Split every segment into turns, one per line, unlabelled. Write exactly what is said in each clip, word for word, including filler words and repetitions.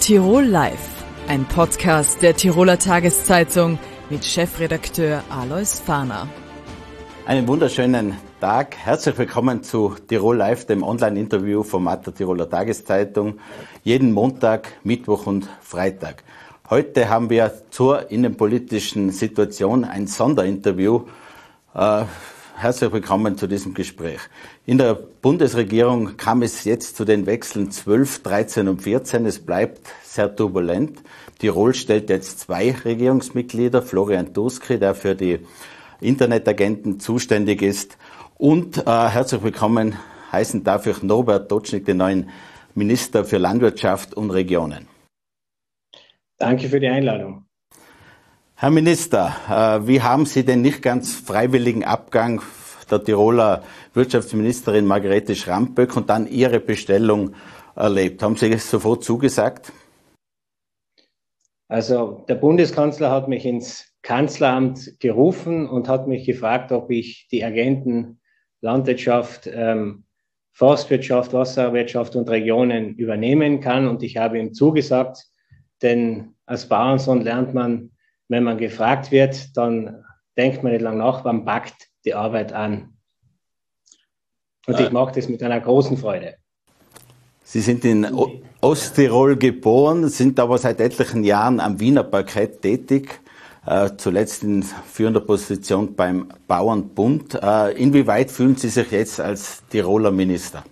Tirol Live, ein Podcast der Tiroler Tageszeitung mit Chefredakteur Alois Fahner.
Einen wunderschönen Tag. Herzlich willkommen zu Tirol Live, dem Online-Interview-Format der Tiroler Tageszeitung. Jeden Montag, Mittwoch und Freitag. Heute haben wir zur innenpolitischen Situation ein Sonderinterview. Äh, herzlich willkommen zu diesem Gespräch. In der Bundesregierung kam es jetzt zu den Wechseln zwölf, dreizehn und vierzehn. Es bleibt sehr turbulent. Tirol stellt jetzt zwei Regierungsmitglieder, Florian Turski, der für die Internetagenten zuständig ist. Und äh, herzlich willkommen heißen darf ich Norbert Totschnig, den neuen Minister für Landwirtschaft und Regionen.
Danke für die Einladung.
Herr Minister, äh, wie haben Sie den nicht ganz freiwilligen Abgang der Tiroler Wirtschaftsministerin Margrethe Schramböck und dann Ihre Bestellung erlebt? Haben Sie sofort zugesagt?
Also der Bundeskanzler hat mich ins Kanzleramt gerufen und hat mich gefragt, ob ich die Agenten Landwirtschaft, ähm, Forstwirtschaft, Wasserwirtschaft und Regionen übernehmen kann. Und ich habe ihm zugesagt, denn als Bauernsohn lernt man, wenn man gefragt wird, dann denkt man nicht lange nach, man packt die Arbeit an. Und ich mache das mit einer großen Freude.
Sie sind in o- Osttirol geboren, sind aber seit etlichen Jahren am Wiener Parkett tätig, äh, zuletzt in führender Position beim Bauernbund. Äh, inwieweit fühlen Sie sich jetzt als Tiroler Minister?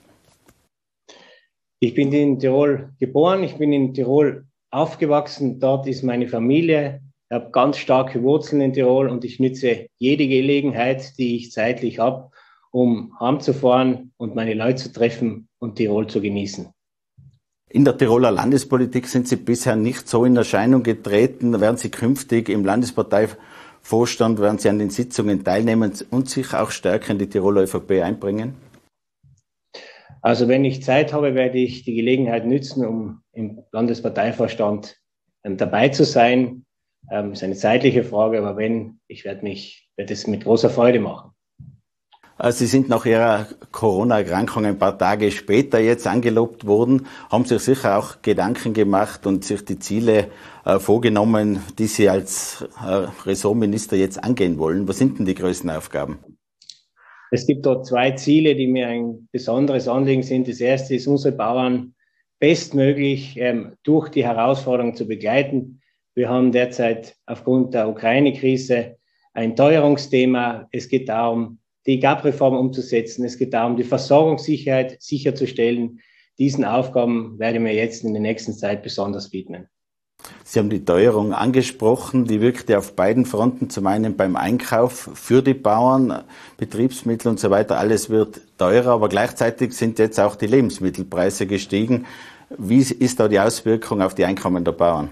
Ich bin in Tirol geboren, ich bin in Tirol aufgewachsen, dort ist meine Familie. Ich habe ganz starke Wurzeln in Tirol und ich nütze jede Gelegenheit, die ich zeitlich habe, um heimzufahren und meine Leute zu treffen und Tirol zu genießen.
In der Tiroler Landespolitik sind Sie bisher nicht so in Erscheinung getreten. Werden Sie künftig im Landesparteivorstand, werden Sie an den Sitzungen teilnehmen und sich auch stärker in die Tiroler ÖVP einbringen?
Also wenn ich Zeit habe, werde ich die Gelegenheit nützen, um im Landesparteivorstand ähm, dabei zu sein. Ähm, ist eine zeitliche Frage, aber wenn, ich werde mich, werde es mit großer Freude machen.
Sie sind nach Ihrer Corona-Erkrankung ein paar Tage später jetzt angelobt worden, haben sich sicher auch Gedanken gemacht und sich die Ziele äh, vorgenommen, die Sie als äh, Ressortminister jetzt angehen wollen. Was sind denn die größten Aufgaben?
Es gibt dort zwei Ziele, die mir ein besonderes Anliegen sind. Das erste ist, unsere Bauern bestmöglich ähm, durch die Herausforderungen zu begleiten. Wir haben derzeit aufgrund der Ukraine-Krise ein Teuerungsthema. Es geht darum, die G A P-Reform umzusetzen. Es geht darum, die Versorgungssicherheit sicherzustellen. Diesen Aufgaben werde ich mir jetzt in der nächsten Zeit besonders widmen.
Sie haben die Teuerung angesprochen, die wirkt ja auf beiden Fronten. Zum einen beim Einkauf für die Bauern, Betriebsmittel und so weiter. Alles wird teurer, aber gleichzeitig sind jetzt auch die Lebensmittelpreise gestiegen. Wie ist da die Auswirkung auf die Einkommen der Bauern?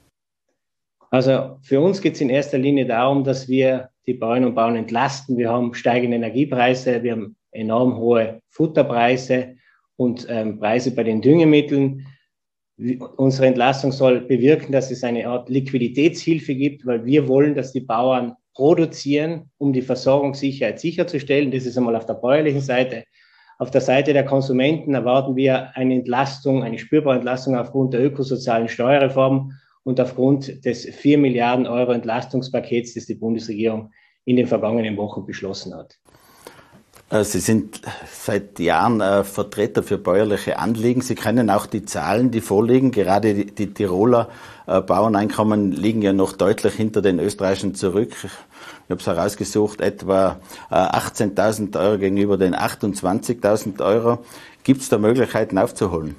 Also für uns geht es in erster Linie darum, dass wir die Bäuerinnen und Bauern entlasten. Wir haben steigende Energiepreise, wir haben enorm hohe Futterpreise und ähm, Preise bei den Düngemitteln. Unsere Entlastung soll bewirken, dass es eine Art Liquiditätshilfe gibt, weil wir wollen, dass die Bauern produzieren, um die Versorgungssicherheit sicherzustellen. Das ist einmal auf der bäuerlichen Seite. Auf der Seite der Konsumenten erwarten wir eine Entlastung, eine spürbare Entlastung aufgrund der ökosozialen Steuerreform und aufgrund des vier Milliarden Euro Entlastungspakets, das die Bundesregierung in den vergangenen Wochen beschlossen hat.
Sie sind seit Jahren äh, Vertreter für bäuerliche Anliegen. Sie kennen auch die Zahlen, die vorliegen. Gerade die, die Tiroler äh, Bauerneinkommen liegen ja noch deutlich hinter den österreichischen zurück. Ich habe es herausgesucht, etwa äh, achtzehntausend Euro gegenüber den achtundzwanzigtausend Euro. Gibt es da Möglichkeiten aufzuholen?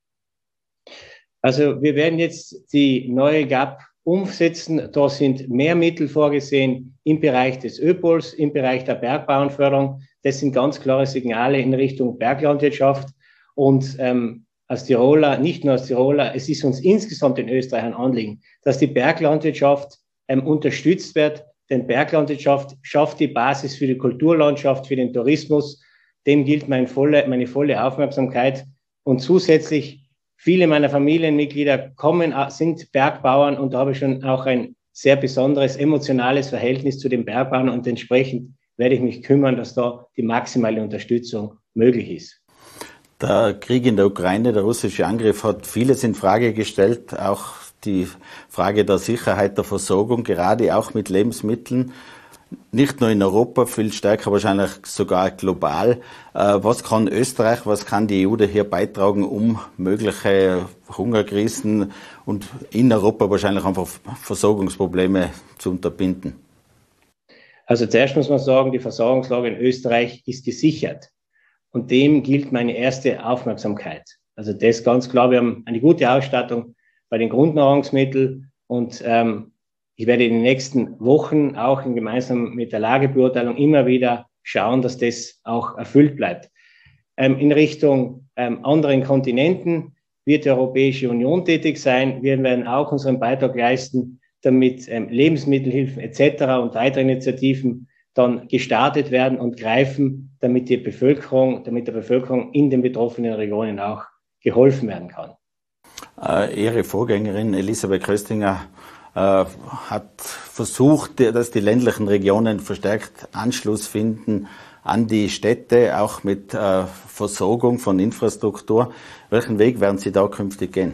Also wir werden jetzt die neue G A P umsetzen. Da sind mehr Mittel vorgesehen im Bereich des ÖPOLs, im Bereich der Bergbauernförderung. Das sind ganz klare Signale in Richtung Berglandwirtschaft. Und ähm, als Tiroler, nicht nur als Tiroler, es ist uns insgesamt in Österreich ein Anliegen, dass die Berglandwirtschaft ähm, unterstützt wird. Denn Berglandwirtschaft schafft die Basis für die Kulturlandschaft, für den Tourismus. Dem gilt meine volle, meine volle Aufmerksamkeit. Und zusätzlich viele meiner Familienmitglieder kommen, sind Bergbauern und da habe ich schon auch ein sehr besonderes emotionales Verhältnis zu den Bergbauern und entsprechend werde ich mich kümmern, dass da die maximale Unterstützung möglich ist.
Der Krieg in der Ukraine, der russische Angriff hat vieles in Frage gestellt, auch die Frage der Sicherheit der Versorgung, gerade auch mit Lebensmitteln. Nicht nur in Europa, viel stärker wahrscheinlich sogar global. Was kann Österreich, was kann die E U hier beitragen, um mögliche Hungerkrisen und in Europa wahrscheinlich einfach Versorgungsprobleme zu unterbinden?
Also zuerst muss man sagen, die Versorgungslage in Österreich ist gesichert. Und dem gilt meine erste Aufmerksamkeit. Also das ist ganz klar, wir haben eine gute Ausstattung bei den Grundnahrungsmitteln und ähm, ich werde in den nächsten Wochen auch in gemeinsam mit der Lagebeurteilung immer wieder schauen, dass das auch erfüllt bleibt. Ähm, in Richtung ähm, anderen Kontinenten wird die Europäische Union tätig sein. Wir werden auch unseren Beitrag leisten, damit ähm, Lebensmittelhilfen et cetera und weitere Initiativen dann gestartet werden und greifen, damit die Bevölkerung, damit der Bevölkerung in den betroffenen Regionen auch geholfen werden kann.
Äh, Ihre Vorgängerin Elisabeth Köstinger äh, hat versucht, dass die ländlichen Regionen verstärkt Anschluss finden an die Städte, auch mit äh, Versorgung von Infrastruktur. Welchen Weg werden Sie da künftig gehen?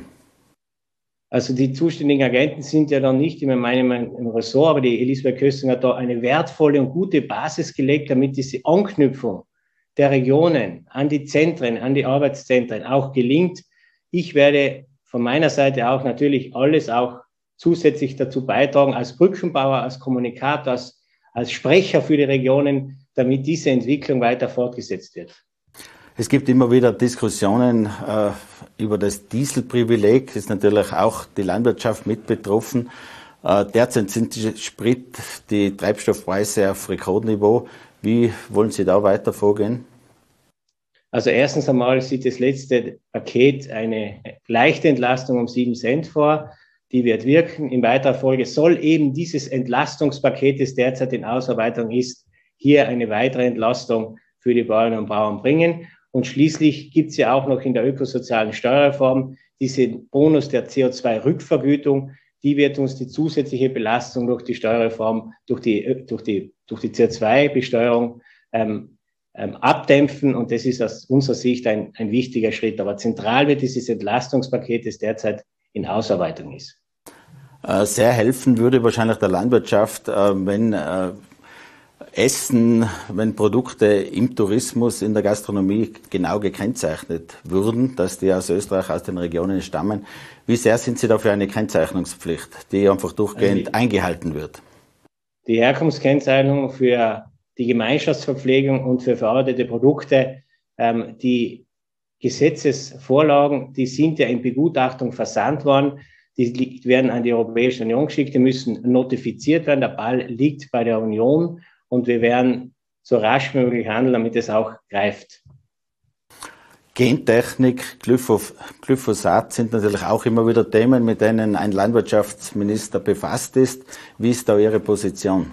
Also die zuständigen Agenten sind ja dann nicht in meinem im Ressort, aber die Elisabeth Köstinger hat da eine wertvolle und gute Basis gelegt, damit diese Anknüpfung der Regionen an die Zentren, an die Arbeitszentren auch gelingt. Ich werde von meiner Seite auch natürlich alles auch zusätzlich dazu beitragen, als Brückenbauer, als Kommunikator, als, als Sprecher für die Regionen, damit diese Entwicklung weiter fortgesetzt wird.
Es gibt immer wieder Diskussionen äh, über das Dieselprivileg. Das ist natürlich auch die Landwirtschaft mit betroffen. Äh, derzeit sind die Sprit, die Treibstoffpreise auf Rekordniveau. Wie wollen Sie da weiter vorgehen?
Also erstens einmal sieht das letzte Paket eine leichte Entlastung um sieben Cent vor. Die wird wirken. In weiterer Folge soll eben dieses Entlastungspaket, das derzeit in Ausarbeitung ist, hier eine weitere Entlastung für die Bäuerinnen und Bauern bringen. Und schließlich gibt es ja auch noch in der ökosozialen Steuerreform diesen Bonus der C O zwei Rückvergütung. Die wird uns die zusätzliche Belastung durch die Steuerreform, durch die, durch die, durch die C O zwei Besteuerung ähm, ähm, abdämpfen. Und das ist aus unserer Sicht ein, ein wichtiger Schritt. Aber zentral wird dieses Entlastungspaket, das derzeit in Ausarbeitung ist.
Sehr helfen würde wahrscheinlich der Landwirtschaft, wenn Essen, wenn Produkte im Tourismus, in der Gastronomie genau gekennzeichnet würden, dass die aus Österreich, aus den Regionen stammen. Wie sehr sind Sie da für eine Kennzeichnungspflicht, die einfach durchgehend also eingehalten wird?
Die Herkunftskennzeichnung für die Gemeinschaftsverpflegung und für verarbeitete Produkte, ähm, die Gesetzesvorlagen, die sind ja in Begutachtung versandt worden. Die werden an die Europäische Union geschickt, die müssen notifiziert werden. Der Ball liegt bei der Union und wir werden so rasch wie möglich handeln, damit es auch greift.
Gentechnik, Glyphosat sind natürlich auch immer wieder Themen, mit denen ein Landwirtschaftsminister befasst ist. Wie ist da Ihre Position?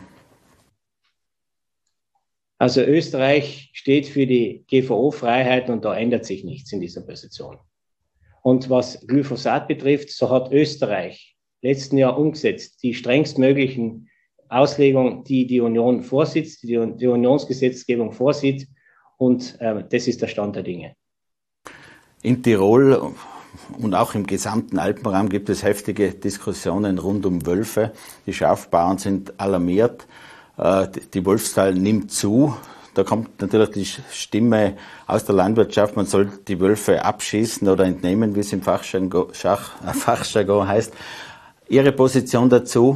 Also Österreich steht für die G V O-Freiheit und da ändert sich nichts in dieser Position. Und was Glyphosat betrifft, so hat Österreich letzten Jahr umgesetzt die strengstmöglichen Auslegung, die die Union vorsieht, die die Unionsgesetzgebung vorsieht. Und äh, das ist der Stand der Dinge.
In Tirol und auch im gesamten Alpenraum gibt es heftige Diskussionen rund um Wölfe. Die Schafbauern sind alarmiert. Äh, die Wolfszahl nimmt zu. Da kommt natürlich die Stimme aus der Landwirtschaft, man soll die Wölfe abschießen oder entnehmen, wie es im Fachjargon, Fachjargon heißt. Ihre Position dazu?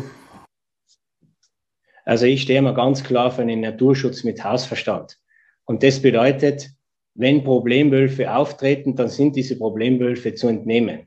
Also ich stehe mal ganz klar für einen Naturschutz mit Hausverstand. Und das bedeutet, wenn Problemwölfe auftreten, dann sind diese Problemwölfe zu entnehmen.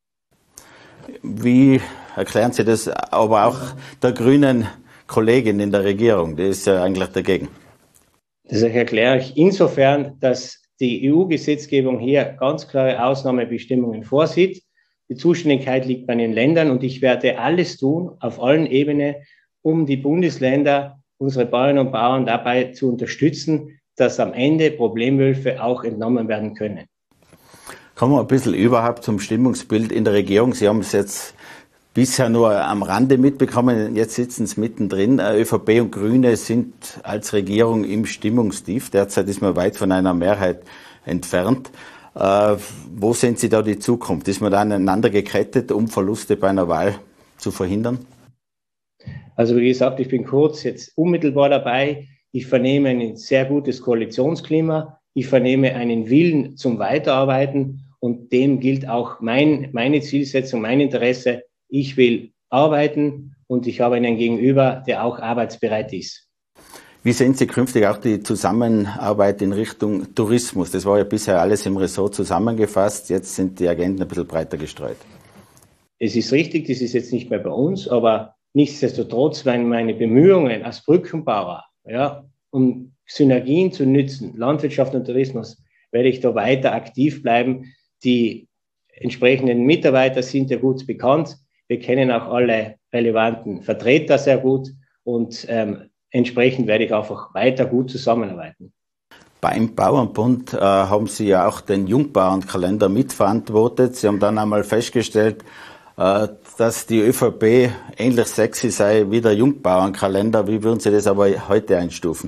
Wie erklären Sie das aber auch der grünen Kollegin in der Regierung? Die ist ja eigentlich dagegen.
Das erkläre ich insofern, dass die E U-Gesetzgebung hier ganz klare Ausnahmebestimmungen vorsieht. Die Zuständigkeit liegt bei den Ländern und ich werde alles tun, auf allen Ebenen, um die Bundesländer, unsere Bauern und Bauern dabei zu unterstützen, dass am Ende Problemwölfe auch entnommen werden können.
Kommen wir ein bisschen überhaupt zum Stimmungsbild in der Regierung. Sie haben es jetzt bisher nur am Rande mitbekommen, jetzt sitzen sie mittendrin. ÖVP und Grüne sind als Regierung im Stimmungstief. Derzeit ist man weit von einer Mehrheit entfernt. Äh, wo sehen Sie da die Zukunft? Ist man da aneinander gekettet, um Verluste bei einer Wahl zu verhindern?
Also wie gesagt, ich bin kurz jetzt unmittelbar dabei. Ich vernehme ein sehr gutes Koalitionsklima. Ich vernehme einen Willen zum Weiterarbeiten und dem gilt auch mein, meine Zielsetzung, mein Interesse. Ich will arbeiten und ich habe einen Gegenüber, der auch arbeitsbereit ist.
Wie sehen Sie künftig auch die Zusammenarbeit in Richtung Tourismus? Das war ja bisher alles im Ressort zusammengefasst. Jetzt sind die Agenten ein bisschen breiter gestreut.
Es ist richtig, das ist jetzt nicht mehr bei uns, aber nichtsdestotrotz, wenn meine Bemühungen als Brückenbauer, ja, um Synergien zu nützen, Landwirtschaft und Tourismus, werde ich da weiter aktiv bleiben. Die entsprechenden Mitarbeiter sind ja gut bekannt. Wir kennen auch alle relevanten Vertreter sehr gut und ähm, entsprechend werde ich einfach weiter gut zusammenarbeiten.
Beim Bauernbund äh, haben Sie ja auch den Jungbauernkalender mitverantwortet. Sie haben dann einmal festgestellt, äh, dass die ÖVP ähnlich sexy sei wie der Jungbauernkalender. Wie würden Sie das aber heute einstufen?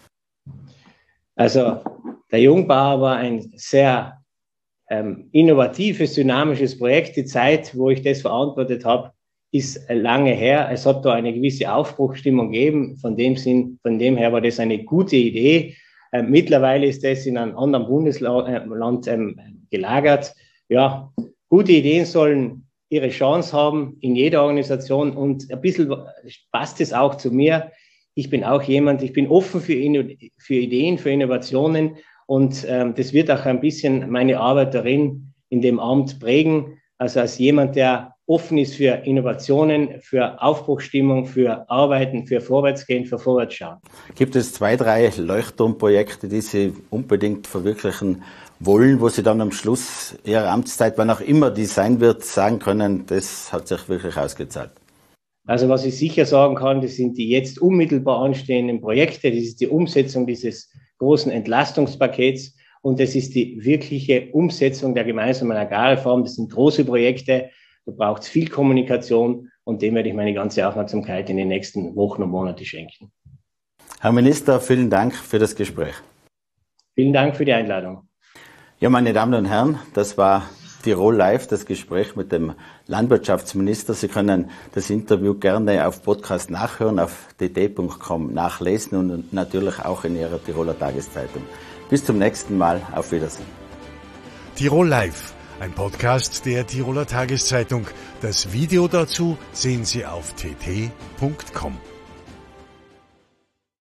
Also der Jungbauer war ein sehr ähm, innovatives, dynamisches Projekt. Die Zeit, wo ich das verantwortet habe, ist lange her. Es hat da eine gewisse Aufbruchsstimmung gegeben. Von dem Sinn, von dem her war das eine gute Idee. Äh, mittlerweile ist das in einem anderen Bundesland ähm, gelagert. Ja, gute Ideen sollen ihre Chance haben in jeder Organisation und ein bisschen passt es auch zu mir. Ich bin auch jemand, ich bin offen für, für Ideen, für Innovationen und ähm, das wird auch ein bisschen meine Arbeit darin in dem Amt prägen. Also als jemand, der offen ist für Innovationen, für Aufbruchsstimmung, für Arbeiten, für Vorwärtsgehen, für Vorwärtsschauen.
Gibt es zwei, drei Leuchtturmprojekte, die Sie unbedingt verwirklichen wollen, wo Sie dann am Schluss Ihrer Amtszeit, wann auch immer die sein wird, sagen können, das hat sich wirklich ausgezahlt?
Also was ich sicher sagen kann, das sind die jetzt unmittelbar anstehenden Projekte. Das ist die Umsetzung dieses großen Entlastungspakets und das ist die wirkliche Umsetzung der gemeinsamen Agrarreform. Das sind große Projekte, da braucht es viel Kommunikation und dem werde ich meine ganze Aufmerksamkeit in den nächsten Wochen und Monaten schenken.
Herr Minister, vielen Dank für das Gespräch.
Vielen Dank für die Einladung.
Ja, meine Damen und Herren, das war Tirol Live, das Gespräch mit dem Landwirtschaftsminister. Sie können das Interview gerne auf Podcast nachhören, auf d d punkt com nachlesen und natürlich auch in Ihrer Tiroler Tageszeitung. Bis zum nächsten Mal. Auf Wiedersehen.
Tirol Live, ein Podcast der Tiroler Tageszeitung. Das Video dazu sehen Sie auf t t punkt com.